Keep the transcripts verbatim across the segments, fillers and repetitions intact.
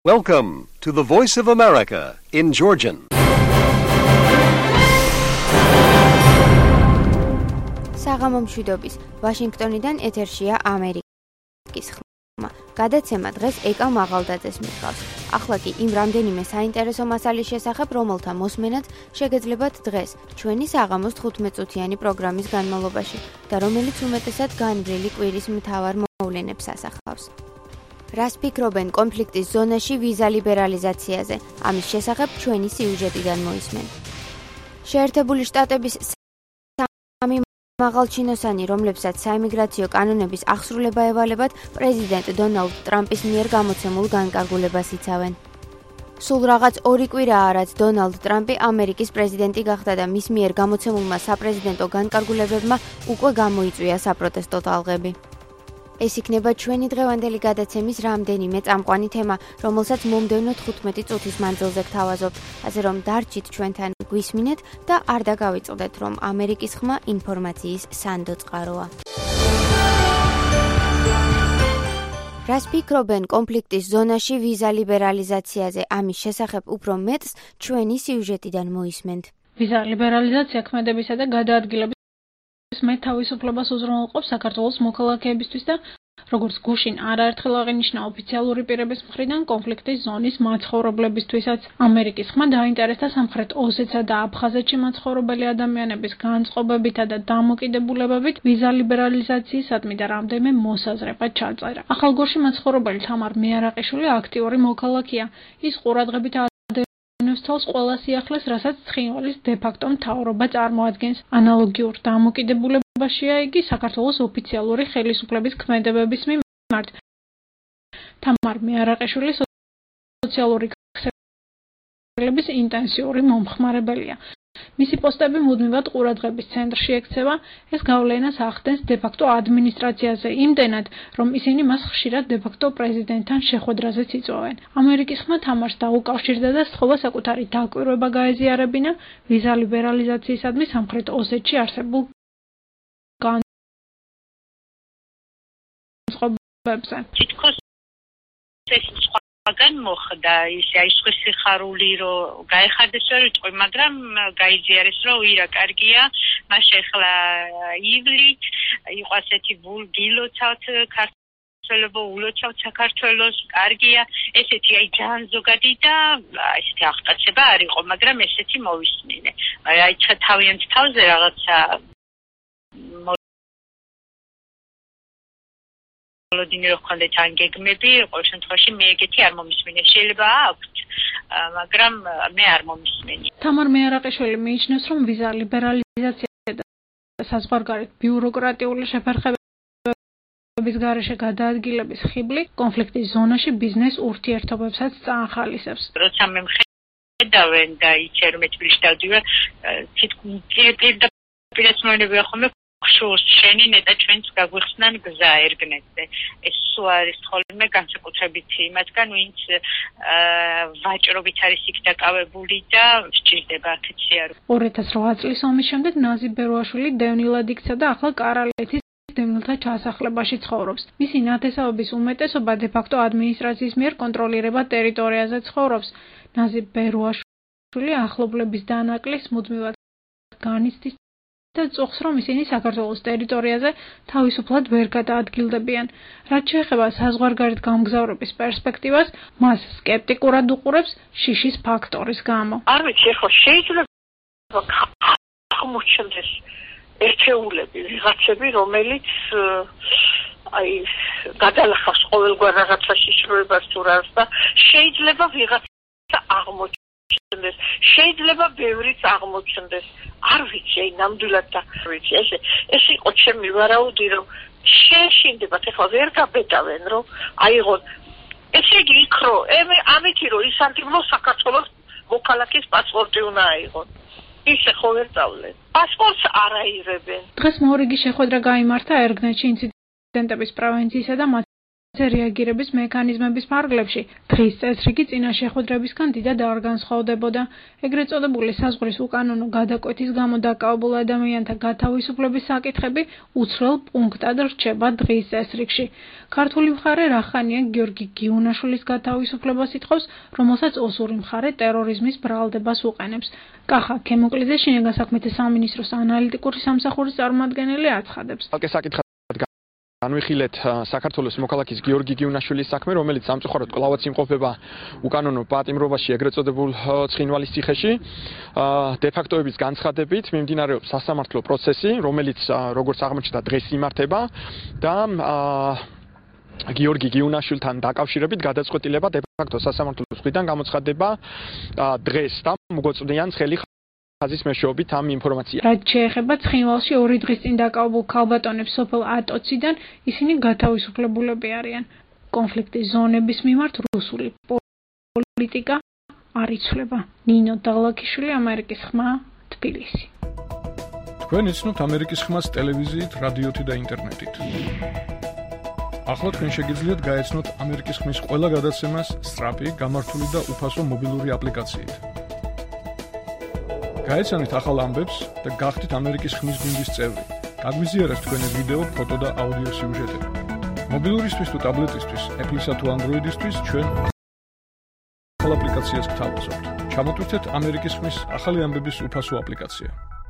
Welcome to the Voice of America in Georgian. საღამო მშვიდობის. ვაშინგტონიდან ეთერშია ამერიკის ხმა. გადაცემა დღეს ეკა მაღალდაძეს მიყავს. ახლა კი იმ რამდენიმე საინტერესო მასალის შესახებ, რომელთა მოსმენად შეგეძლებათ დღეს ჩვენი საღამოს თხუთმეტ-წუთიანი პროგრამის განმავლობაში და რომელიც უმეტესად განვლილი კვირის მთავარ მოვლენებს ასახავს. რას ფიქრობენ კონფლიქტის ზონაში ვიზა ლიბერალიზაციაზე? ამის შესახებ ჩვენი სიუჟეტიდან მოისმენთ. შეერთებული შტატების სამი მაღალჩინოსანი, რომლებსაც საიმიგრაციო კანონების აღსრულება ევალებათ, პრეზიდენტ დონალდ ტრამპის მიერ გამოცემულ განკარგულებას იცავენ. სულ რაღაც ორი კვირაა, რაც დონალდ ტრამპი ამერიკის პრეზიდენტი გახდა და მის მიერ გამოცემულმა საპრეზიდენტო განკარგულებებმა უკვე გამოიწვია საპროტესტო ტალღები. ეს იქნება ჩვენი დღევანდელი გადაცემის რამდენიმე წამყვანი თემა, რომელსაც მომდევნო თხუთმეტი წუთის მანძილზე გთავაზობთ, ასე რომ დარჩით ჩვენთან, გვისმინეთ და არ დაგავიწყდეთ, რომ ამერიკის ხმა ინფორმაციის სანდო წყაროა. რას ფიქრობენ კონფლიქტის ზონაში ვიზა ლიბერალიზაციაზე? ამის შესახებ უფრო მეტს ჩვენი სიუჟეტიდან მოისმენთ. ვიზა ლიბერალიზაცია ქმედებისა და გადაადგილების მე თავისუფლებას უზრუნველყოფს საქართველოს მოქალაქეებისთვის და როგორც გუშინ არაერთხელ აღინიშნა ოფიციალური პირების მხრიდან კონფლიქტის ზონის მაცხოვრებლებისთვისაც. ამერიკის ხმა დაინტერესდა სამხრეთ ოსეთსა და აფხაზეთში მაცხოვრებელი ადამიანების განწყობებითა და დამოკიდებულებებით ვიზა ლიბერალიზაციისადმი და რამდენიმე მოსაზრება ჩაწერა. ახალგორში მაცხოვრებელი თამარ მეარაყიშვილი აქტიური მოქალაქეა. ის ყურადღებით თავს ყველა სიახლეს, რასაც ცხინვალის დე-ფაქტო მთავრობა წარმოადგენს. ანალოგიურ დამოკიდებულებაშია იგი საქართველოს ოფიციალური ხელისუფლების ქმედებების მიმართ. თამარ მეარაყიშვილი სოციალური ქსელების ინტენსიური მომხმარებელია. მისი პოსტები მუდმივად ყურადღების ცენტრში ექცევა. ეს გავლენას ახდენს დე-ფაქტო ადმინისტრაციაზე იმდენად, რომ ისინი მას ხშირად დე-ფაქტო პრეზიდენტთან შეხვედრაზეც იწვევენ. ამერიკის ხმა თამარს დაუკავშირდა და სთხოვა საკუთარი დაკვირვება გაეზიარებინა ვიზა ლიბერალიზაციისადმი სამხრეთ ოსეთში არსებულ განწყობებზე. თითქოს ეს მაგან მოხდა ის აი სიხარული რომ გაეხარდეს რა რიტყვი, მაგრამ გაიზიარეს რომ ირა კარგია, მას ახლა ივლით იყო ასეთი გილოცავთ ქართველებო ულოცავთ საქართველოს, კარგია, ესეთი აი ძალიან ზოგადი და ესეთი აღტაცება არ იყო, მაგრამ ესეთი მოვისმინე. აი თავიანთ თავზე რაღაცა ვოლოდინირო ხონდეთ ანგეგმები, ყოველ შემთხვევაში მე ეგეთი არ მომისმინე. შეიძლება აქვთ, მაგრამ მე არ მომისმენი. თამარ მეარაყიშვილი მიიჩნევს, რომ ვიზა ლიბერალიზაცია და საზღვარგარეთ ბიუროკრატიული შეფერხებების გარეშე გადაადგილების ხიბლი კონფლიქტის ზონაში ბიზნეს ურთიერთობებსაც წაახალისებს. როცა მე მხედავენ და იცი რომ მე თბილისში დავდივარ, თითქმის პირდაპირ მოვლენები ახლა შუს შენი ნეტა ჩვენც გაგვიხსნან გზა ერგნეთზე. ეს სულ არის ხოლმე განსაკუთრებით იმათგან, ვინც ვაჭრობით არის იქ დაკავებული და სჭირდება ათეცია. ორი ათას რვა წლის ომის შემდეგ ნაზი ბერუაშვილი დევნილად იქცა და ახლა კარალეთის დევნილთა ჩასახლებაში ცხოვრობს. მისი ნათესავების უმეტესობა დე-ფაქტო ადმინისტრაციის მიერ კონტროლირება ტერიტორიაზე ცხოვრობს. ნაზი ბერუაშვილი ახლობლების დანაკლისს მუდმივად განიცდის და წუხს, რომ ისინი საქართველოს ტერიტორიაზე თავისუფლად ვერ გადაადგილდებიან. რაც შეეხება საზღვარგარეთ გამგზავრების პერსპექტივას, მას სკეპტიკურად უყურებს შიშის ფაქტორის გამო. არ ვიცი, ხო შეიძლება აღმოჩნდეს ერთეულები, ვიღაცები, რომელიც აი გადალახავს ყოველგვარ რაღაცა შიშროებას თუ რას და შეიძლება ვიღაცა აღმოჩნდეს. შეიძლება ბევრიც აღმოჩნდეს. არ ვიცი, აი ნამდვილად და ვიცი, ეს ეს იყო ჩემი ვარაუდი, რომ შეეშინდებათ, ეხლა ვერ გაბედავენ, რომ აიღონ. ესე იგი იქ რო, ამითი რომ ისარგებლო საქართველოს მოქალაქის პასპორტი უნდა აიღონ. ისე ხო ვერ წავლენ. პასპორტს არ აიღებენ. დღეს მორიგი შეხვედრა გაიმართა ერგნეთში ინციდენტების პრევენციისა და რეაგირების მექანიზმების ფარგლებში დღის წესრიგი წინა შეხვედრებისგან დიდად არ განსხვავდებოდა. ეგრეთ წოდებული საზღვრის უკანონო გადაკვეთის გამო დაკავებულ ადამიანთა გათავისუფლების საკითხები უცვლელ პუნქტად რჩება დღის წესრიგში. ქართული მხარე რახანია გიორგი გიუნაშვილის გათავისუფლებას ითხოვს, რომელსაც ოსური მხარე ტერორიზმის ბრალდებას უყენებს. კახა ქემოკლიდзе შინაგან საქმეთა სამინისტროს ანალიტიკური სამსახურის წარმომადგენელი აცხადებს. განვიხილეთ საქართველოს მოქალაქის გიორგი გიუნაშვილის საქმე, რომელიც სამწუხაროდ კვლავაც იმყოფება უკანონო პატიმრობაში ეგრეთ წოდებულ ცხინვალის ციხეში. დე-ფაქტოების განცხადებით მიმდინარეობს სასამართლო პროცესი, რომელიც როგორც აღმოჩნდა დღეს იმართება და გიორგი გიუნაშვილთან დაკავშირებით გადაწყვეტილება დე-ფაქტო სასამართლოს მხრიდან გამოცხადება დღეს და მოგოწვდიან ცხელი ხაზის მეშვეობით ამ ინფორმაციას. რაც შეეხება ცხინვალში ორი დღის წინ დაკავებულ ქალბატონებს სოფელ ატოციდან, ისინი გათავისუფლებულები არიან. კონფლიქტის ზონების მიმართ რუსული პოლიტიკა არ იცვლება. ნინო დაღლაკიშვილი, ამერიკის ხმა, თბილისი. თქვენ იცნობთ ამერიკის ხმას ტელევიზიით, რადიოთი და ინტერნეტით. ახლა თქვენ შეგიძლიათ გაეცნოთ ამერიკის ხმის ყველა გადაცემას სწრაფი, გამართული და უფასო მობილური აპლიკაციით. გაეცანით ახალ ამბებს და გახდით ამერიკის ხმის გუნდის წევრი. გაგვიზიარეთ თქვენი ვიდეო, ფოტო და აუდიო სიუჟეტები. მობილურისთვის თუ ტაბლეტისთვის, Apple-ისა თუ Android-ისთვის ჩვენ ახალ აპლიკაციას გთავაზობთ. ჩამოტვირთეთ ამერიკის ხმის ახალი ამბების უფასო აპლიკაცია.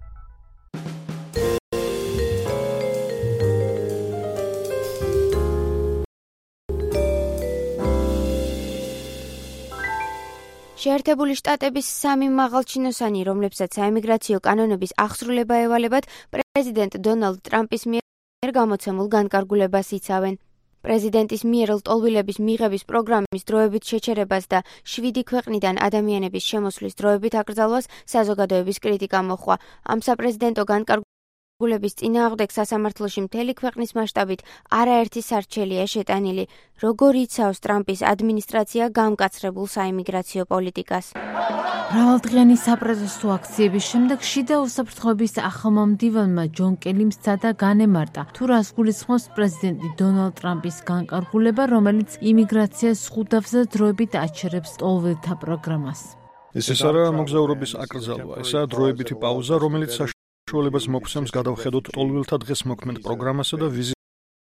შეერთებული შტატების სამი მაღალჩინოსანი, რომლებსაც საიმიგრაციო კანონების აღსრულება ევალებათ, პრეზიდენტ დონალდ ტრამპის მიერ გამოცემულ განკარგულებას იცავენ. პრეზიდენტის მიერ ლტოლვილების მიღების პროგრამის დროებით შეჩერებას და შვიდი ქვეყნიდან ადამიანების შემოსვლის დროებით აკრძალვას საზოგადოების კრიტიკა მოჰყვა. ამ საპრეზიდენტო განკარგულების წინააღმდეგ სასამართლოში მთელი ქვეყნის მასშტაბით არაერთი სარჩელია შეტანილი. როგორ იცავს ტრამპის ადმინისტრაცია გამკაცრებულ საიმიგრაციო პოლიტიკას? მრავალდღიანი საპროტესტო აქციების შემდეგ შიდა უსაფრთხოების ახალმომდივანმა ჯონ კელიმ სცადა განემარტა, თუ რას გულისხმობს პრეზიდენტი დონალდ ტრამპის განკარგულება, რომელიც იმიგრაციას ხუდავსა დროებით აჩერებს ლტოლვილთა პროგრამას. ეს ის არა მოგზაურობის აკრძალვა, ესაა დროებითი პაუზა, რომელიც საშუალებას მოგვცემს გადავხედოთ ლტოლვილთა დღეს მოქმედ პროგრამასა და ვიზიტ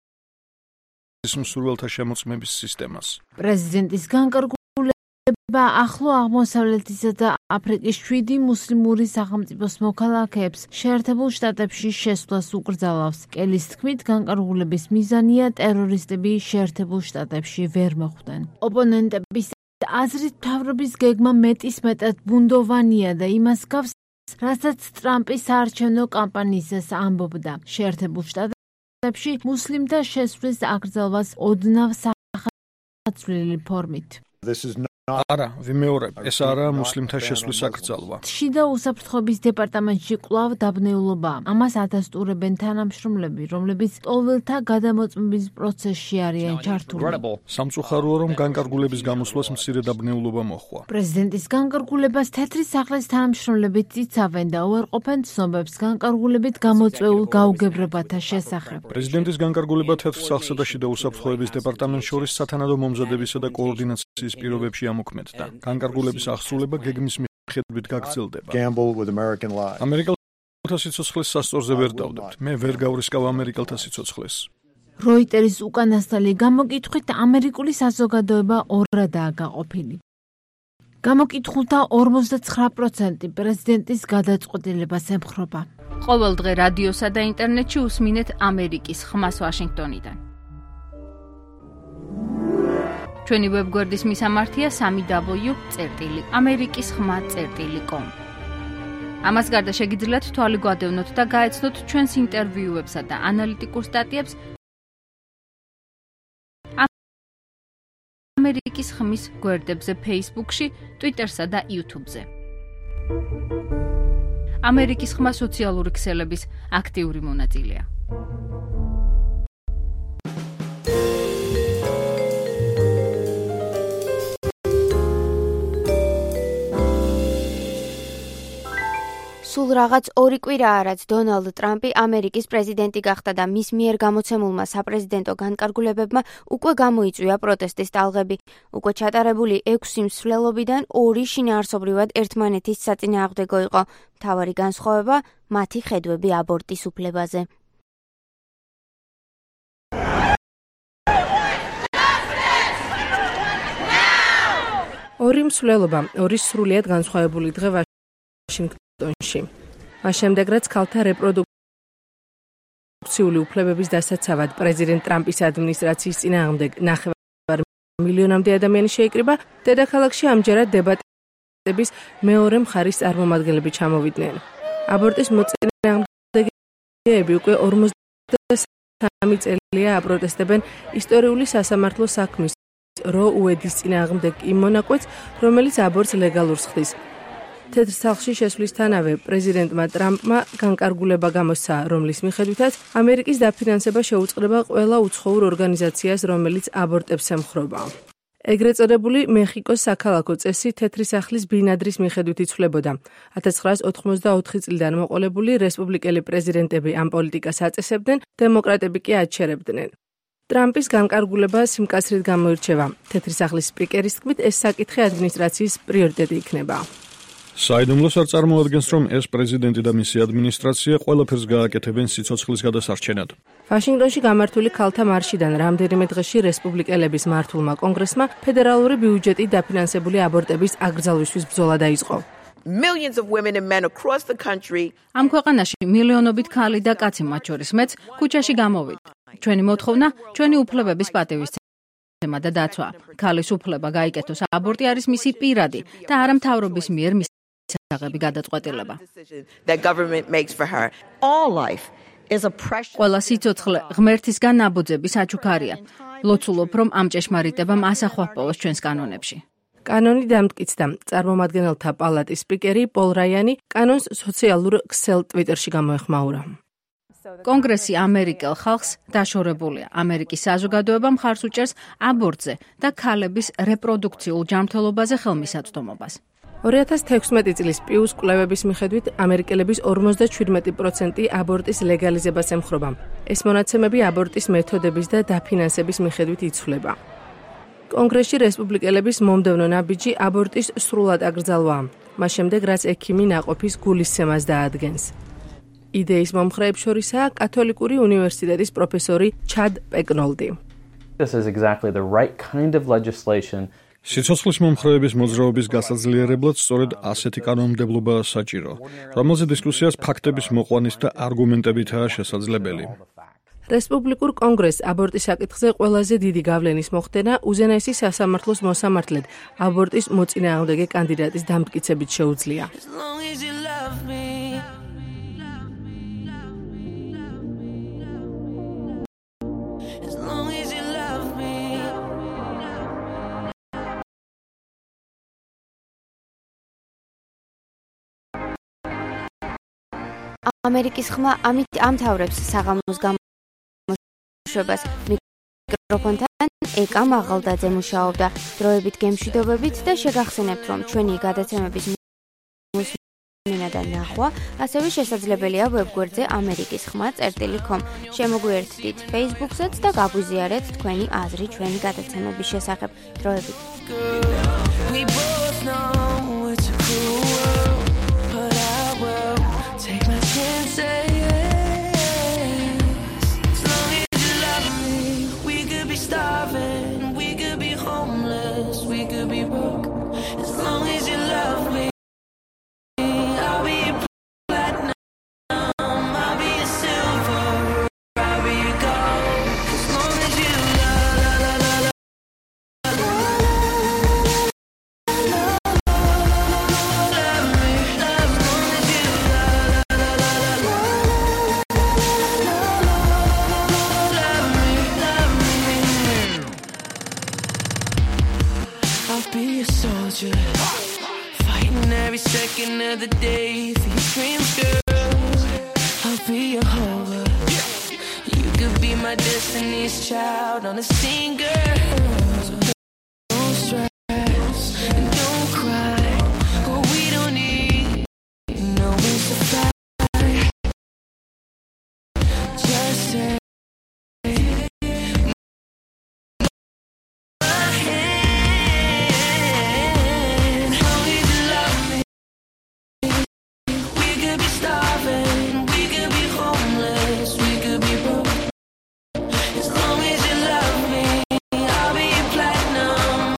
მსურველთა შემოწმების სისტემას. პრეზიდენტის განკარგულება ახლო აღმოსავლეთისა და აფრიკის შვიდი მუსლიმური სახელმწიფოს მოქალაქეებს შეერთებულ შტატებში შესვლას უკრძალავს. კელის თქმით, განკარგულების მიზანია ტერორისტები შეერთებულ შტატებში ვერ მოხვდნენ. ოპონენტების აზრით, მთავრობის გეგმა მეტისმეტად ბუნდოვანია და იმას გავს, რასაც ტრამპი საარჩევნო კამპანიისას ამბობდა. შეერთებულ შტატებში მუსლიმთა შესვლის აკრძალვას ოდნავ სახაცვლილი ფორმით. არა, ვიმეორებ, ეს არაა მუსლიმთა შესვლის აკრძალვა. შიდა უსაფრთხოების დეპარტამენტში კვლავ დაბნეულობა. ამას ადასტურებენ თანამშრომლები, რომლებიც ლტოლვილთა გადამოწმების პროცესში არიან ჩართული. სამწუხაროა, რომ განკარგულების გამოსვლას მცირე დაბნეულობა მოჰყვა. პრეზიდენტის განკარგულებას თეთრი სახლის თანამშრომლები იცავენ და უარყოფენ ცნობებს განკარგულებით გამოწვეულ გაუგებრებათა შესახებ. პრეზიდენტის განკარგულება თეთრ სახლსა და შიდა უსაფრთხოების დეპარტამენტს შორის სათანადო მომზადებისა და კოორდინაციის პირობებში მოქმედდა. განკარგულების აღსრულება გეგმის მიხედვით გაგრძელდება. ამერიკელთა სიცოცხლეს სასწორზე ვერ დავდებთ. მე ვერ გავრისკავ ამერიკელთა სიცოცხლეს. როიტერის უკანასკნელი გამოკითხვით ამერიკული საზოგადოება ორადაა გაყოფილი. გამოკითხულთა ორმოცდაცხრა პროცენტი პრეზიდენტის გადაწყვეტილებას ემხრობა. ყოველ დღე რადიოსა და ინტერნეტში უსმინეთ ამერიკის ხმას ვაშინგტონიდან. ჩვენი ვებგვერდის მისამართია სამი დაბლიუ წერტილი ამერიკის ხმა წერტილი კომ. ამას გარდა შეგიძლიათ თვალი გვადევნოთ და გაეცნოთ ჩვენს ინტერვიუებსა და ანალიტიკურ სტატიებს ამერიკის ხმის გვერდებზე Facebook-ში, Twitter-სა და YouTube-ზე. ამერიკის ხმა სოციალური ქსელების აქტიური მონაწილეა. სულ რაღაც ორი კვირაა, რაც დონალდ ტრამპი ამერიკის პრეზიდენტი გახდა და მის მიერ გამოცემულმა საპრეზიდენტო განკარგულებებმა უკვე გამოიწვია პროტესტის ტალღები. უკვე ჩატარებული ექვსი მსვლელობიდან ორი შინაარსობრივად ერთმანეთის საწინააღმდეგო იყო. მთავარი განსხვავება მათი ხედვები აბორტის უფლებაზე. ორი მსვლელობა, ორი სრულიად განსხვავებული დღე ვაშინგტონში. მას შემდეგ, რაც ქალთა რეპროდუქციული უფლებების დასაცავად პრეზიდენტ ტრამპის ადმინისტრაციის წინააღმდეგ ნახევარ მილიონამდე ადამიანი შეიკრიბა, დედაქალაქში ამჯერად დებატების მეორე მხარის წარმომადგენლები ჩამოვიდნენ. აბორტის მოწინააღმდეგეები უკვე ორმოცდასამი წელია აპროტესტებენ ისტორიული სასამართლო საქმის რო უედის წინააღმდეგ იმ მონაკვეთს, რომელიც აბორტს ლეგალურს ხდის. თეთრ სახლში შესვლისთანავე პრეზიდენტმა ტრამპმა განკარგულება გამოსცა, რომლის მიხედვითაც ამერიკის დაფინანსება შეუწყდება ყველა უცხოურ ორგანიზაციას, რომელიც აბორტებს ემხრობა. ეგრეთ წოდებული მეხიკოს საქალაქო წესი თეთრი სახლის ბინადრის მიხედვით იცვლებოდა. ათას ცხრაას ოთხმოცდაოთხი წლიდან მოყოლებული რესპუბლიკელი პრეზიდენტები ამ პოლიტიკას აწესებდნენ, დემოკრატები კი აჩერებდნენ. ტრამპის განკარგულება სიმკაცრით გამოირჩევა. თეთრი სახლის სპიკერის თქმით, ეს საკითხი ადმინისტრაციის პრიორიტეტი იქნება. საიდუმლოს არ წარმოადგენს, რომ ეს პრეზიდენტი და მისი ადმინისტრაცია ყველაფერს გააკეთებენ სიცოცხლის გადასარჩენად. ვაშინგტონში გამართული ქალთა მარშიდან რამდენიმე დღეში რესპუბლიკელების მართულმა კონგრესმა ფედერალური ბიუჯეტით დაფინანსებული აბორტების აკრძალვისთვის ბრძოლა დაიწყო. Millions of women and men across the country. ამ ქვეყანაში მილიონობით ქალი და კაცი, მათ შორის მეც, ქუჩაში გამოვიდა. ჩვენი მოთხოვნა, ჩვენი უფლებების პატივისცემა და დაცვა. ქალის უფლება გაიკეთოს აბორტი არის მისი პირადი და არა მთავრობის მიერ მისაღები გადაწყვეტილება. ყველა სიცოცხლე ღმერთისგან ნაბოძების აჩუქარია. ლოცულობ, რომ ამ ჭეშმარიტებამ ასახვა ჰპოვოს ჩვენს კანონებში. კანონი დამტკიცდა. წარმომადგენელთა პალატის სპიკერი პოლ რაიანი კანონს სოციალურ ქსელ ტვიტერში გამოეხმაურა. კონგრესი ამერიკელ ხალხს დაშორებულია. ამერიკის საზოგადოება მხარს უჭერს აბორტზე და ქალების რეპროდუქციულ ჯანმრთელობაზე ხელმისაწვდომობას. ორი ათას თექვსმეტი წლის პიუს კვლევების მიხედვით ამერიკელების ორმოცდაშვიდმეტი პროცენტი აბორტის ლეგალიზებას ემხრობა. ეს მონაცემები აბორტის მეთოდების და დაფინანსების მიხედვით იცვლება. კონგრესში რესპუბლიკელების მომდევნო ნაბიჯი აბორტის სრულად აკრძალვაა. მას შემდეგ, რაც ექიმი ნაყოფის გულისცემას დაადგენს. იდეის მომხრეებს შორისაა კათოლიკური უნივერსიტეტის პროფესორი ჩად პეკნოლდი. This is exactly the right kind of legislation. სიცოცხლის მომხრეების მოძრაობის გასაძლიერებლად სწორედ ასეთი კანონმდებლობაა საჭირო, რომელზე დისკუსიას ფაქტების მოყვანის და არგუმენტებითაა შესაძლებელი. რესპუბლიკურ კონგრესს აბორტის საკითხზე ყველაზე დიდი გავლენის მოხდენა უზენაესი სასამართლოს მოსამართლედ აბორტის მოწინააღმდეგე კანდიდატის დამტკიცებით შეუძლია. ამერიკის ხმა ამით ამთავრებს საღამოს გამოშვებას. მიკროფონთან ეკა მაღალდაძე მუშაობდა. დროებით გემშვიდობებით და შეგახსენებთ, რომ ჩვენი გადაცემების მოსმენა და ნახვა ასევე შესაძლებელია ვებგვერდზე ამერიკის ხმა წერტილი კომ. შემოგვიერთდით Facebook-საც და გაგვიზიარეთ თქვენი აზრი ჩვენი გადაცემების შესახებ. დროებით. Fighting every second of the day for your dreams, girl. I'll be your hover. You could be my destiny's child on a stinger.